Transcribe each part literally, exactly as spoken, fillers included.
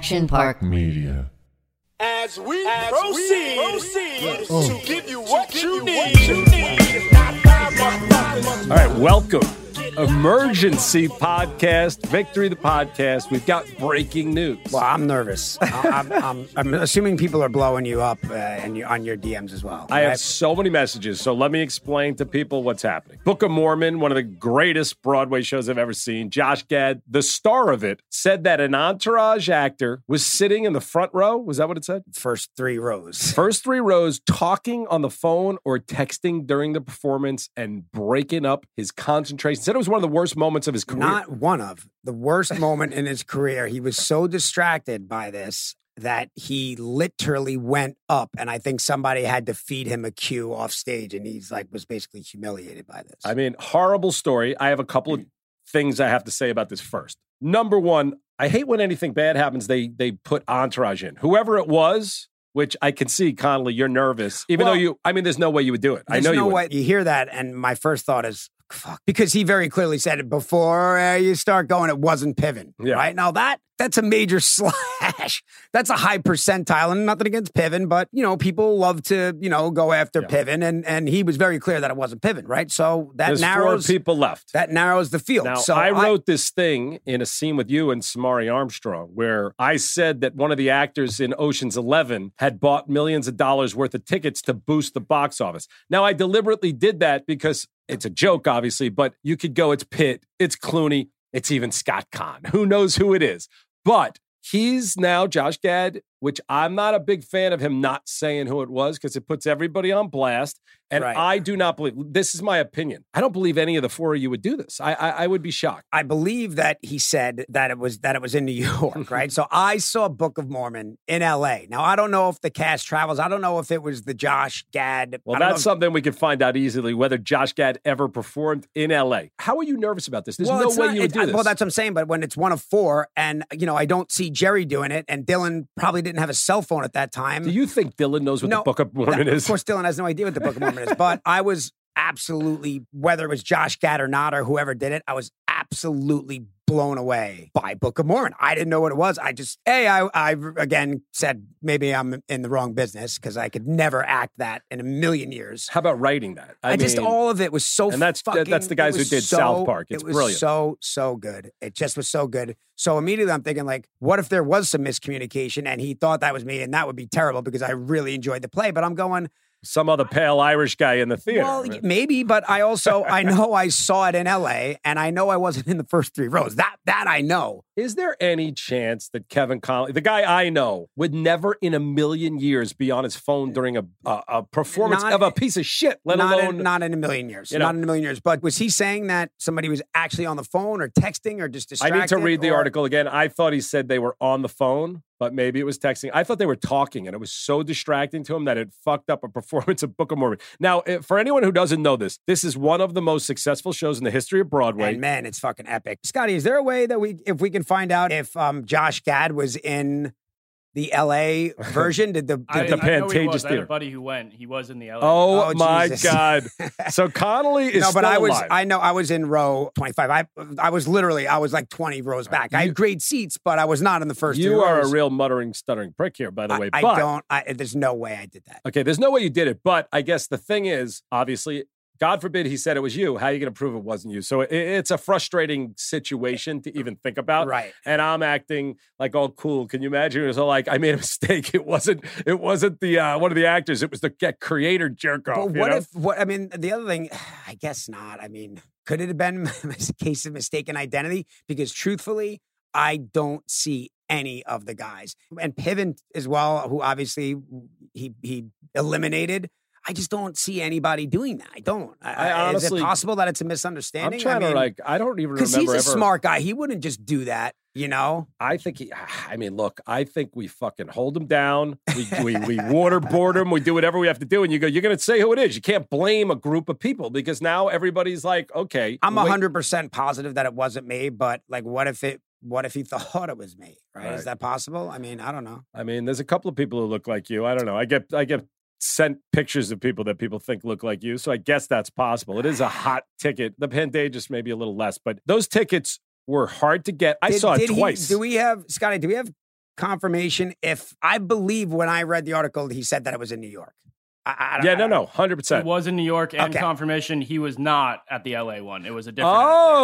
Action Park Media. As we As proceed, we proceed oh. to give you what you need. You need. All right, welcome. Emergency podcast, Victory the podcast. We've got breaking news. Well, I'm nervous. I'm, I'm, I'm assuming people are blowing you up uh, and you, on your D Ms as well. I right? have so many messages, so let me explain to people what's happening. Book of Mormon, one of the greatest Broadway shows I've ever seen. Josh Gad, the star of it, said that an Entourage actor was sitting in the front row. Was that what it said? First three rows. First three rows, talking on the phone or texting during the performance and breaking up his concentration. Said it was one of the worst moments of his career. Not one of. The worst moment in his career. He was so distracted by this that he literally went up, and I think somebody had to feed him a cue off stage, and he's like, was basically humiliated by this. I mean, horrible story. I have a couple of things I have to say about this first. Number one, I hate when anything bad happens, they they put Entourage in. Whoever it was, which I can see, Connolly, you're nervous. Even Well, though you, I mean, there's no way you would do it. I There's know you no would. way. You hear that, and my first thought is, fuck. Because he very clearly said it before uh, you start going, it wasn't Piven. Yeah. Right? Now that, that's a major slash. That's a high percentile, and nothing against Piven, but, you know, people love to, you know, go after Yeah. Piven, and, and he was very clear that it wasn't Piven, right? So that There's narrows four people left. that narrows the field. Now, so I wrote this thing in a scene with you and Samari Armstrong where I said that one of the actors in Ocean's Eleven had bought millions of dollars worth of tickets to boost the box office. Now, I deliberately did that because it's a joke, obviously, but you could go, it's Pitt, it's Clooney, it's even Scott Conn. Who knows who it is? But he's now Josh Gad, which I'm not a big fan of him not saying who it was because it puts everybody on blast. And Right. I do not believe, this is my opinion. I don't believe any of the four of you would do this. I I, I would be shocked. I believe that he said that it was that it was in New York, right? So I saw Book of Mormon in L A. Now I don't know if the cast travels. I don't know if it was the Josh Gad. Well, I don't that's know if- something we can find out easily, whether Josh Gad ever performed in L A. How are you nervous about this? There's Well, no it's way not- you would it- do this. Well, that's what I'm saying. But when it's one of four, and you know, I don't see Jerry doing it, and Dylan probably didn't have a cell phone at that time. Do you think Dylan knows what No, the Book of Mormon that- is? Of course, Dylan has no idea what the Book of Mormon is. But I was absolutely, whether it was Josh Gad or not, or whoever did it, I was absolutely blown away by Book of Mormon. I didn't know what it was. I just, hey, I, I again said maybe I'm in the wrong business because I could never act that in a million years. How about writing that? I, just, mean, all of it was so and that's- fucking, that's the guys it who was did so- South Park. It's it was brilliant. so, so good. It just was so good. So immediately I'm thinking like, what if there was some miscommunication and he thought that was me, and that would be terrible because I really enjoyed the play. But I'm going, some other pale Irish guy in the theater. well, right? maybe, but I also, I know I saw it in L A, and I know I wasn't in the first three rows. That, that I know. Is there any chance that Kevin Connolly, the guy I know, would never in a million years be on his phone during a a, a performance Not- of a piece of shit, let not alone... in, not in a million years. you know. Not in a million years. But was he saying that somebody was actually on the phone or texting or just I distracted? need to read the or- article again. I thought he said they were on the phone, but maybe it was texting. I thought they were talking, and it was so distracting to him that it fucked up a performance of Book of Mormon. Now, eh, for anyone who doesn't know this, this is one of the most successful shows in the history of Broadway. And man, it's fucking epic. Scotty, is there a way that we, if we can find out if um, Josh Gad was in the L A version? Did the, did I, the the I know he Pantages was. I had Theater. a buddy who went. He was in the L A. Oh, Oh, my Jesus. God. So Connolly is no, but still I was, alive. I know I was in row twenty-five. I, I was literally, I was like twenty rows back. I You- had great seats, but I was not in the first You two are a rows. real muttering, stuttering prick here, by the way. I, but, I don't, I, there's no way I did that. okay, there's no way you did it. But I guess the thing is, obviously, God forbid he said it was you. How are you going to prove it wasn't you? So it, it's a frustrating situation to even think about. Right. And I'm acting like all cool. Can you imagine? It was all like, I made a mistake. It wasn't. It wasn't the uh, one of the actors. It was the get creator jerk off. But you what know? if, what, I mean, the other thing, I guess not. I mean, could it have been a case of mistaken identity? Because truthfully, I don't see any of the guys. And Piven as well, who obviously he he eliminated. I just don't see anybody doing that. I don't. I, I is honestly- it possible that it's a I'm misunderstanding? trying I mean, to like. I don't even because remember he's a ever. smart guy. He wouldn't just do that, you know? I think he, I mean, look, I think we fucking hold him down. We, we, we waterboard him. We do whatever we have to do. And you go, you're going to say who it is. You can't blame a group of people because now everybody's like, okay. I'm wait- one hundred percent positive that it wasn't me, but like, what if it, what if he thought it was me, right? Right. Is that possible? I mean, I don't know. I mean, there's a couple of people who look like you. I don't know. I get, I get sent pictures of people that people think look like you. So I guess that's possible. It is a hot ticket. The Pantages may be a little less, but those tickets were hard to get. I Did- saw it did he- twice. do we have, Scotty, do we have confirmation. If I believe when I read the article, he said that it was in New York. I, I, yeah, I, no, no, one hundred percent. He was in New York, and Okay. confirmation he was not at the L A one. It was a different.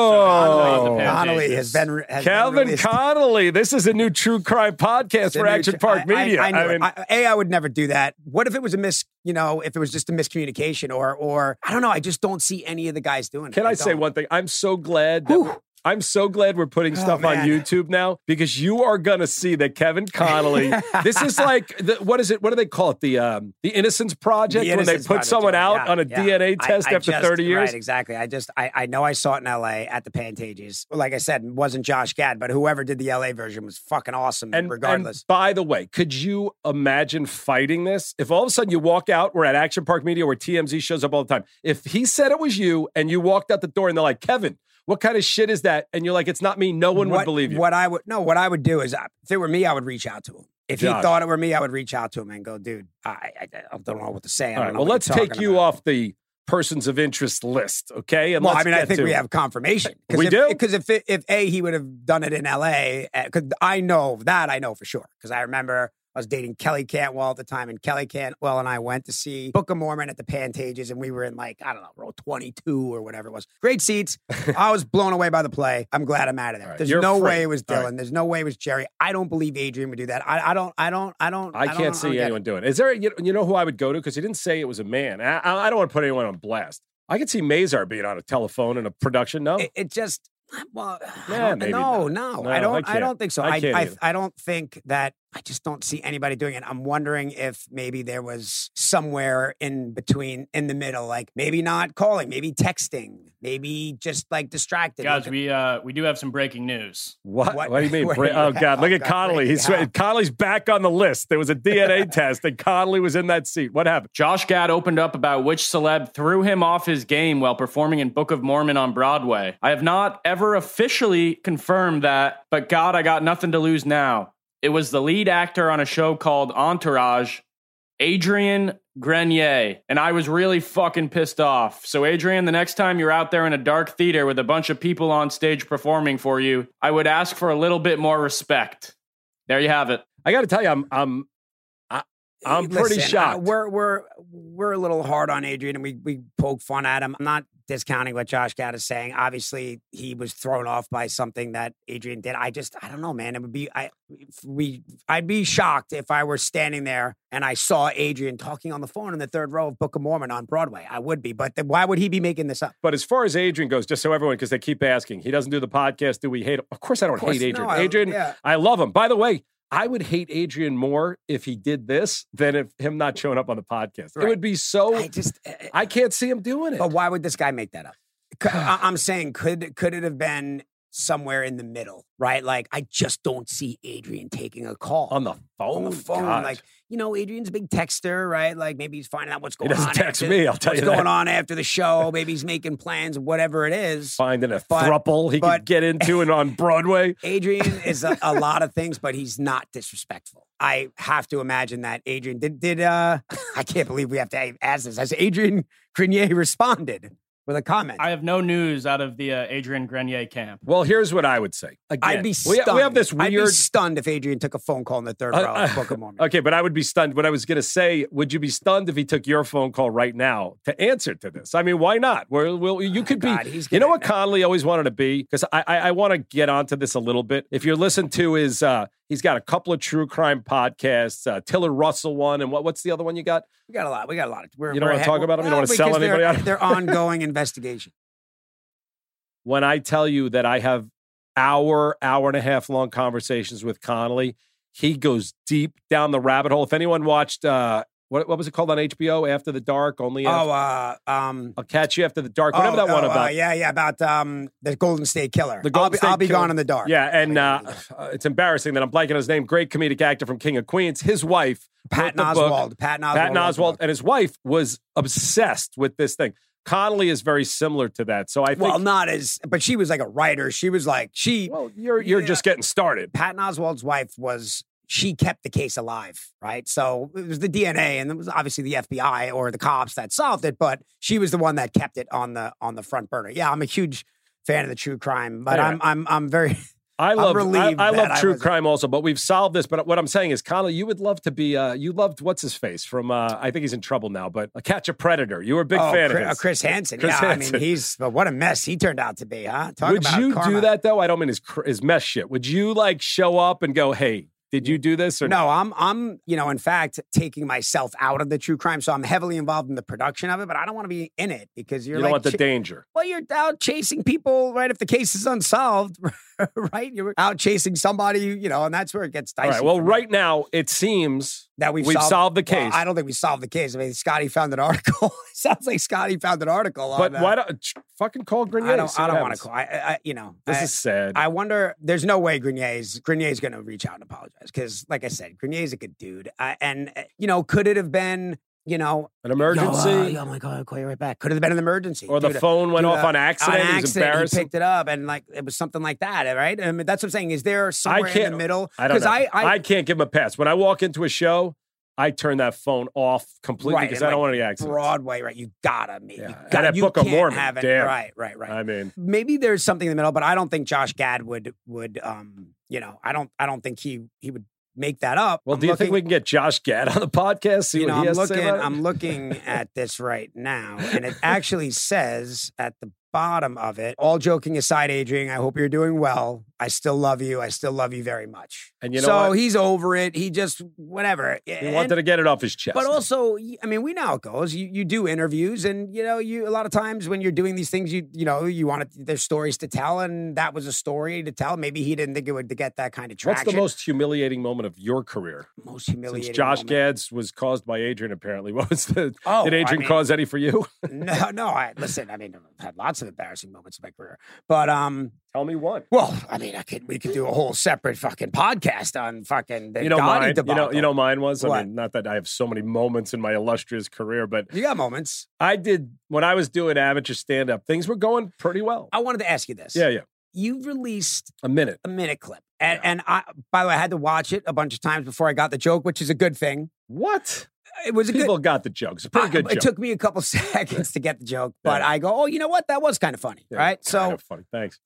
Oh. actor. So Connolly has been has Calvin been released. Connolly. This is a new true crime podcast It's a for new Action ch- Park I- Media. I, I, knew I it. mean, I, a, I would never do that. What if it was a mis, you know, if it was just a miscommunication or, or I don't know. I just don't see any of the guys doing it. can I, say don't. one thing? I'm so glad that Whew. I'm so glad we're putting Oh, stuff on man. YouTube now because you are going to see that Kevin Connolly. This is like the, what is it? What do they call it? The um, the Innocence Project The when they Innocence put Project, someone yeah, out yeah, on a yeah. D N A I- test I after just- thirty years. Right, exactly. I just, I, I know I saw it in L A at the Pantages. Like I said, it wasn't Josh Gad, but whoever did the L A version was fucking awesome And regardless. and by the way, could you imagine fighting this? If all of a sudden you walk out, we're at Action Park Media where T M Z shows up all the time. If he said it was you and you walked out the door and they're like, Kevin, what kind of shit is that? And you're like, it's not me. No one what, would believe you. What I would, no, what I would do is uh, if it were me, I would reach out to him. If Josh. he thought it were me, I would reach out to him and go, dude, I, I, I don't know what to say. I All don't right. know Well, what let's you're take talking you about. off the persons of interest list, okay? And Well, let's I mean, I get think to we it. have confirmation. We if, do? Because if, it- if A, he would have done it in L A, because I know that, I know for sure. Because I remember I was dating Kelly Cantwell at the time, and Kelly Cantwell and I went to see Book of Mormon at the Pantages, and we were in like, I don't know, row twenty-two or whatever it was. Great seats. I was blown away by the play. I'm glad I'm out of there. All right, There's you're no free. way it was All Dylan. right. There's no way it was Jerry. I don't believe Adrian would do that. I, I don't, I don't, I don't. I don't- can't don't see get anyone it. doing it. Is there, you you know who I would go to? Because he didn't say it was a man. I, I I don't want to put anyone on blast. I could see Mazar being on a telephone in a production. No? It, it just, well, I Yeah, don't- maybe no, not. no, No, I I don't. I, can't. don't think so. I I, can't I, either. I don't think that. I just don't see anybody doing it. I'm wondering if maybe there was somewhere in between, in the middle, like maybe not calling, maybe texting, maybe just like distracted. Guys, Look at- we uh we do have some breaking news. What? What- What, do you mean? what Bra- do you oh have? God! Look Oh, at God, Connolly. break- He's yeah. Connolly's back on the list. There was a D N A test, and Connolly was in that seat. What happened? Josh Gad opened up about which celeb threw him off his game while performing in Book of Mormon on Broadway. I have not ever officially confirmed that, but God, I got nothing to lose now. It was the lead actor on a show called Entourage, Adrian Grenier, and I was really fucking pissed off. So, Adrian, the next time you're out there in a dark theater with a bunch of people on stage performing for you, I would ask for a little bit more respect. There you have it. I got to tell you, I'm I'm I, I'm Listen, pretty uh, shocked. we're we're we're a little hard on Adrian, and we we poke fun at him. I'm not discounting what Josh Gad is saying. Obviously, he was thrown off by something that Adrian did. I just I don't know, man. It would be I if we I'd be shocked if I were standing there and I saw Adrian talking on the phone in the third row of Book of Mormon on Broadway. I would be, but then why would he be making this up? But as far as Adrian goes, just so everyone, because they keep asking, he doesn't do the podcast. Do we hate him? Of course, I don't course, hate Adrian. no, I- Adrian, yeah. I love him. By the way, I would hate Adrian more if he did this than if him not showing up on the podcast. It Right. would be so. I just I can't see him doing it. But why would this guy make that up? C- I- I'm saying, could could it have been somewhere in the middle, right? Like, I just don't see Adrian taking a call on the phone. on the phone. God. Like, you know, Adrian's a big texter, right? Like, maybe he's finding out what's He going doesn't on. text after- me, I'll tell what's you that. going on after the show. Maybe he's making plans, whatever it is. Finding a But- thruple he but- could get into and on Broadway. Adrian is a, a lot of things, but he's not disrespectful. I have to imagine that Adrian did. Did uh, I can't believe we have to ask this. Has Adrian Grenier responded with a comment? I have no news out of the uh, Adrian Grenier camp. Well, here's what I would say. Again, I'd be we, stunned. we have this I'd be weird. stunned if Adrian took a phone call in the third Uh, row of Book of Mormon. Okay, but I would be stunned. What I was going to say, would you be stunned if he took your phone call right now to answer to this? I mean, why not? Well, well you could God, be. he's You know gonna- what Connolly always wanted to be? Because I, I, I want to get onto this a little bit. If you're listening to his, uh, he's got a couple of true crime podcasts, uh, Tiller Russell one, and what, what's the other one you got? We got a lot. We got a lot. We're, You don't we're wanna ahead- talk about 'em? You don't Well, wanna sell because anybody they're, out? They're ongoing investigation. When I tell you that I have hour, hour and a half long conversations with Connolly, he goes deep down the rabbit hole. If anyone watched, uh, what, what was it called on H B O, After the Dark? Only Oh, After, uh, um, I'll Catch You After the Dark. Whatever oh, that one oh, uh, about. yeah, yeah, about um, the Golden State Killer. The Golden I'll be, State I'll be Killer. gone in the dark. Yeah, and I'll be uh, gone in the dark. it's embarrassing that I'm blanking on his name. Great comedic actor from King of Queens. His wife, Patton wrote the book. Oswalt. Patton Oswalt. Patton wrote the Oswalt, book. and his wife was obsessed with this thing. Connolly is very similar to that. So I think, Well, well, not as, but she was like a writer. She was like, she, you're you're Yeah. just getting started. Patton Oswalt's wife was, she kept the case alive, right? So it was the D N A, and it was obviously the F B I or the cops that solved it, but she was the one that kept it on the on the front burner. Yeah, I'm a huge fan of the true crime, but Yeah. I'm I'm I'm very I love I, relieved I love that I true wasn't- crime also, but we've solved this. But what I'm saying is, Connell, you would love to be. Uh, you loved what's his face from. Uh, I think he's in trouble now, but uh, Catch a Predator. You were a big Oh, fan Chris, of uh, his. Chris Hansen. Chris yeah, Hansen. I mean, he's but what a mess he turned out to be, huh? Talk Would about you karma. do that though? I don't mean his cr- his mess shit. Would you like show up and go, hey? Did you do this or no? I'm, I'm, you know, in fact, taking myself out of the true crime, so I'm heavily involved in the production of it. But I don't want to be in it because you're You like, don't want the ch- danger. well, you're out chasing people, right? If the case is unsolved, right? You're out chasing somebody, you know, and that's where it gets dicey. All right. Well, for me. right now it seems that we've, we've solved, solved, the well, case. I don't think we solved the case. I mean, Scotty found an article. Sounds like Scotty found an article. but on, why uh, don't fucking call Grenier? I don't. see I what don't want to happens. call. I, I, you know, This I, is sad. I wonder. There's no way Grenier's Grenier's going to reach out and apologize because, like I said, Grenier's a good dude. Uh, and uh, you know, could it have been, you know, An emergency, Yo, uh, yo, I'm like, oh, I'll call you right back. Could have been an emergency, or the Dude, phone went dude, off uh, on accident. On It was accident, he embarrassing. picked it up, and like it was something like that, right? I mean, that's what I'm saying. Is there somewhere I can't. in the middle? I don't know. I, I, I can't give him a pass. When I walk into a show, I turn that phone off completely right, because and I don't like want any accidents. Broadway, right? You gotta make. Yeah. You And got, that you Book of can't Mormon, have it. damn. Right, right, right. I mean, Maybe there's something in the middle, but I don't think Josh Gad would would um you know I don't I don't think he he would make that up. well, I'm do you looking, think we can get Josh Gad on the podcast? See you what know, he I'm has to say looking about it? I'm looking at this right now, and it actually says at the bottom of it, all joking aside, Adrian, I hope you're doing well. I still love you. I still love you very much. And you know so what? he's over it. He just whatever. He wanted to get it off his chest. But also, I mean, we know how it goes. You you do interviews, and you know, you a lot of times when you're doing these things, you you know, you want to, there's stories to tell, and that was a story to tell. Maybe he didn't think it would get that kind of traction. What's the most humiliating moment of your career? most humiliating? Since Josh moment? Gad's was caused by Adrian, apparently. What was the? Oh, did I Adrian mean- cause any for you? No, no. I listen. I mean, I've had lots of embarrassing moments in my career, but um, Tell me one. well, I mean, I could we could do a whole separate fucking podcast on fucking the You know Gotti mine. You know. debacle. You know mine was. I What? mean, not that I have so many moments in my illustrious career, but You got moments. I did when I was doing amateur stand up. Things were going pretty well. I wanted to ask you this. Yeah, yeah. You've released A minute. a minute clip, and and I, by the way, I had to watch it a bunch of times before I got the joke, which is a good thing. What? It was a People good. got the joke. It's a pretty I- good it joke. took me a couple seconds to get the joke, but Yeah. I go, oh, you know what? That was kind of funny, Yeah, right? kind So of funny. Thanks.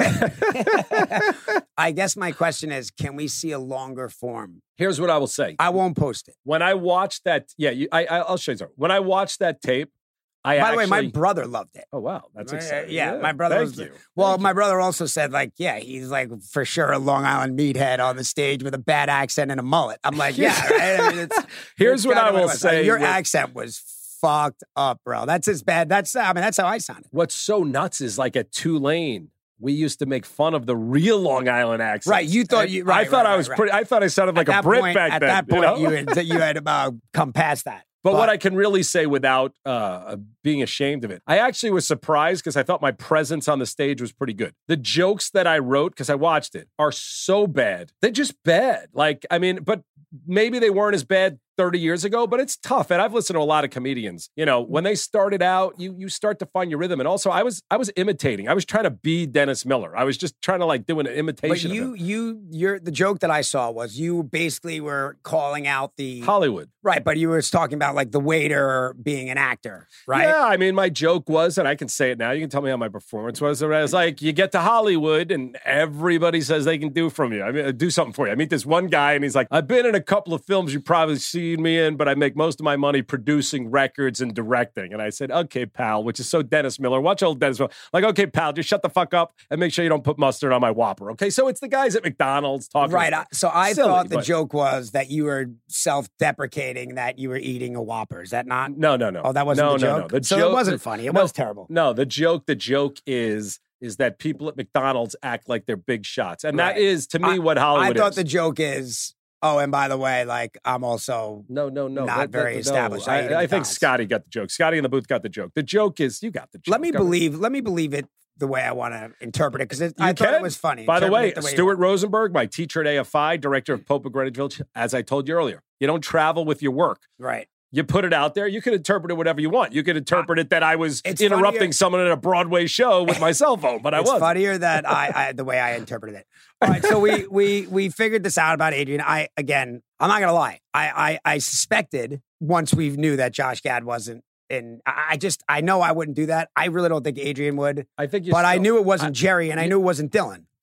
I guess my question is, can we see a longer form? Here's what I will say. I won't post it. When I watched that, yeah, you, I, I, I'll show you something. When I watched that tape, I By actually. the way, my brother loved it. oh wow, that's Uh, exciting. yeah, my brother Thank was- you. Well, Thank my you. brother also said, like, yeah, he's like for sure a Long Island meathead on the stage with a bad accent and a mullet. I'm like, yeah, right? I mean, it's, Here's it's what kinda I will it was. say. Your with- accent was fucked up, bro. That's as bad. That's I mean, that's how I sounded. What's so nuts is like at Tulane, we used to make fun of the real Long Island accent. Right, you thought you- right, I thought right, I was right, pretty. I thought I sounded like at a that Brit point, back at then. that point, know? you, had you had uh, come past that. But, what I can really say without uh, being ashamed of it, I actually was surprised because I thought my presence on the stage was pretty good. The jokes that I wrote, because I watched it, are so bad. They're just bad. Like, I mean, but maybe they weren't as bad thirty years ago, but it's tough. And I've listened to a lot of comedians. You know, when they started out, you you start to find your rhythm. And also, I was I was imitating. I was trying to be Dennis Miller. I was just trying to like do an But imitation you, of him. you, you're the joke that I saw was you basically were calling out the Hollywood. right, but you were talking about like the waiter being an actor, right? Yeah, I mean, my joke was, and I can say it now. You can tell me how my performance was. I was like, you get to Hollywood, and everybody says they can do from you. I mean, do something for you. I meet this one guy, and he's like, I've been in a couple of films you've probably seen me in, but I make most of my money producing records and directing. And I said, okay, pal, which is so Dennis Miller. Watch old Dennis Miller. Like, okay, pal, just shut the fuck up and make sure you don't put mustard on my Whopper. Okay, so it's the guys at McDonald's talking. Right. I- So I Silly, thought the but- joke was that you were self-deprecating that you were eating a Whopper. Is that not? No, no, no. Oh, that wasn't no, the no, joke? No, The So it joke- wasn't funny. It no, was terrible. No, the joke, the joke is is that people at McDonald's act like they're big shots. And that Right. is, to me, I- what Hollywood I thought is. the joke is, oh, and by the way, like I'm also No, no, no. Not very no. established. I ate at I, I think McDonald's. Scotty got the joke. Scotty in the booth got the joke. The joke is you got the joke. let me Come on. believe let me believe it the way I want to interpret it because I You thought can. it was funny. By the Interpret way, it the way you Stuart want. Rosenberg, my teacher at A F I, director of Pope of Greenwich Village, as I told you earlier, you don't travel with your work. Right. You put it out there. You can interpret it whatever you want. You could interpret it that I was It's interrupting funnier- someone at a Broadway show with my cell phone, but I It's was. funnier that I, I the way I interpreted it. All right, so we we we figured this out about Adrian. I again, I'm not gonna lie. I I, I suspected once we knew that Josh Gad wasn't in. I, I just I know I wouldn't do that. I really don't think Adrian would. I think you But I still- knew it wasn't Jerry, and I knew it wasn't Dylan.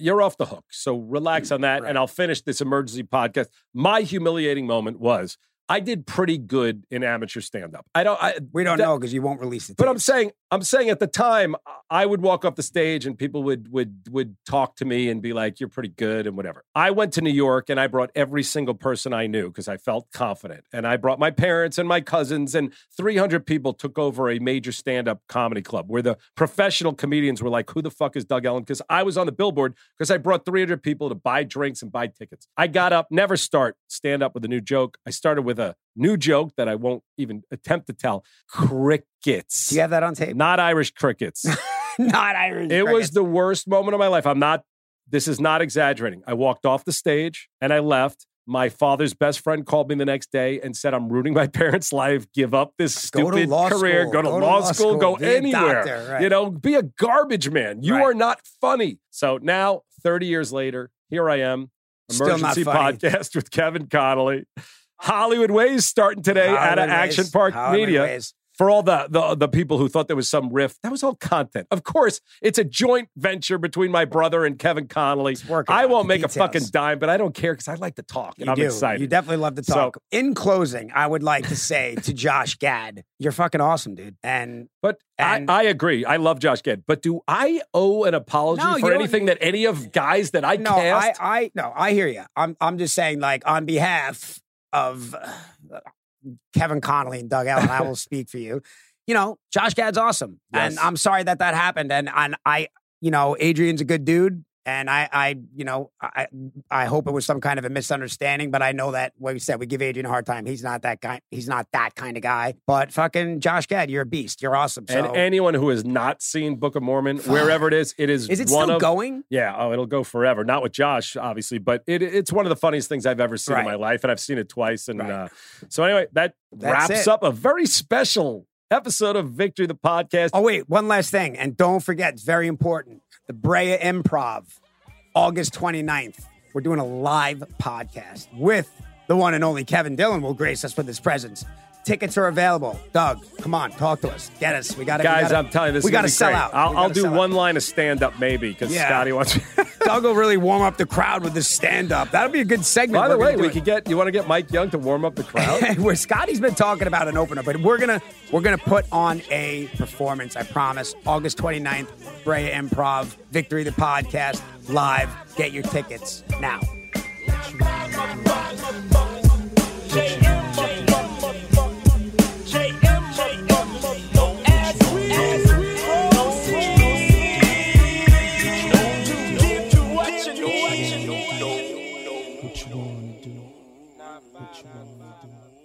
you're off the hook. So relax on that, Right. and I'll finish this emergency podcast. My humiliating moment was I did pretty good in amateur stand-up. I don't. I, We don't that- know because you won't release it. But I'm saying, I'm saying at the time, I would walk off the stage and people would would would talk to me and be like, "You're pretty good" and whatever. I went to New York and I brought every single person I knew because I felt confident. And I brought my parents and my cousins, and three hundred people took over a major stand-up comedy club where the professional comedians were like, "Who the fuck is Doug Ellin?" Because I was on the billboard because I brought three hundred people to buy drinks and buy tickets. I got up, never start stand up with a new joke. I started with a new joke that I won't even attempt to tell. Crickets. Do you have that on tape? Not Irish crickets. Not Irish. It was crickets. the worst moment of my life. I'm not, this is not exaggerating. I walked off the stage and I left. My father's best friend called me the next day and said, "I'm ruining my parents' life. Give up this Go to stupid law career. school. Go to law school. Go Be a anywhere. doctor, right. You know, be a garbage man. You Right. are not funny." So now, thirty years later, here I am. Still not Emergency funny. podcast with Kevin Connolly. Hollywood Ways starting today out of Hollywood Action Ways. Park Hollywood Media. Ways. For all the, the the people who thought there was some riff, that was all content. Of course, it's a joint venture between my brother and Kevin Connolly. It's working I out, won't the make details. a fucking dime, but I don't care because I like to talk and You I'm do. excited. You definitely love to So- talk. In closing, I would like to say to Josh Gad, you're fucking awesome, dude. And But And- I, I agree. I love Josh Gad. But do I owe an apology No, you for don't- anything that any of guys that I no, I, cast? I, no, I hear you. I'm, I'm just saying, like, on behalf of uh, Kevin Connolly and Doug Ellin, I will speak for you. You know, Josh Gad's awesome, and Yes. I'm sorry that that happened. And and I, you know, Adrian's a good dude, and I, I, you know, I, I hope it was some kind of a misunderstanding. But I know that, what we said, we give Adrian a hard time. He's not that guy. He's not that kind of guy. But fucking Josh Gad, you're a beast. You're awesome. So, and anyone who has not seen Book of Mormon, wherever it is, it is, is it one still of going? Yeah, oh, it'll go forever. Not with Josh, obviously, but it, it's one of the funniest things I've ever seen in Right. my life, and I've seen it twice. And Right. uh, so anyway, that That's wraps it. up a very special episode of Victory the Podcast. Oh, wait, one last thing. And don't forget, it's very important. The Brea Improv, August twenty-ninth. We're doing a live podcast with the one and only Kevin Dillon will grace us with his presence. Tickets are available. Doug, come on, talk to us. Get us. We got to Guys, we gotta, I'm telling you, this we is going gotta to be sell great. out. I'll, We I'll gotta do sell one out. line of stand-up maybe because Yeah. Scotty wants Doug will really warm up the crowd with this stand-up. That'll be a good segment. By the We're way, gonna do we it. could get, you want to get Mike Young to warm up the crowd? Where Scotty's been talking about an opener, but we're gonna we're gonna put on a performance. I promise. August twenty-ninth, Brea Improv, Victory the Podcast, live. Get your tickets now. What you wanna do? What you wanna do?